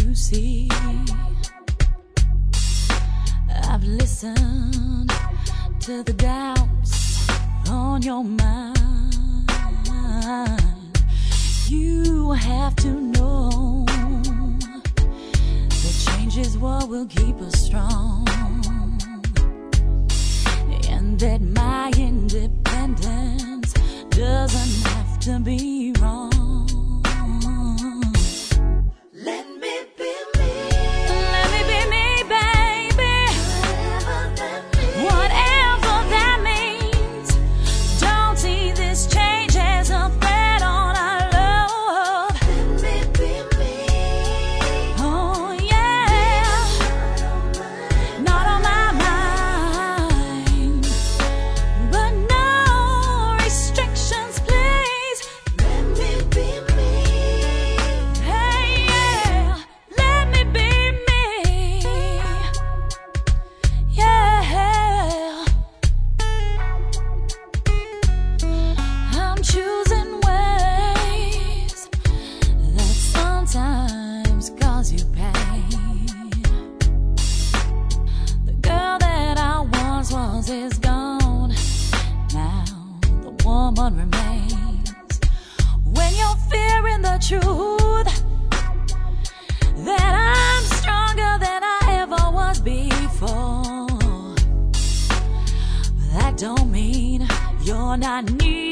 you see. I've listened to the doubts on your mind. You have to know that change is what will keep us strong, and that my independence doesn't have to be wrong. Let me be me. Let me be me, baby. Whatever that means. Don't see this change as a threat on our love. Let me be me. Oh yeah, not on my mind, but no restrictions, please. Let me be me. Hey yeah, let me be me. Yeah, I'm choosing ways that sometimes cause you pain. The girl that I once was is gone. Now the woman remains. When you're fearing the truth, that I'm stronger than I ever was before, but that don't mean you're not needed.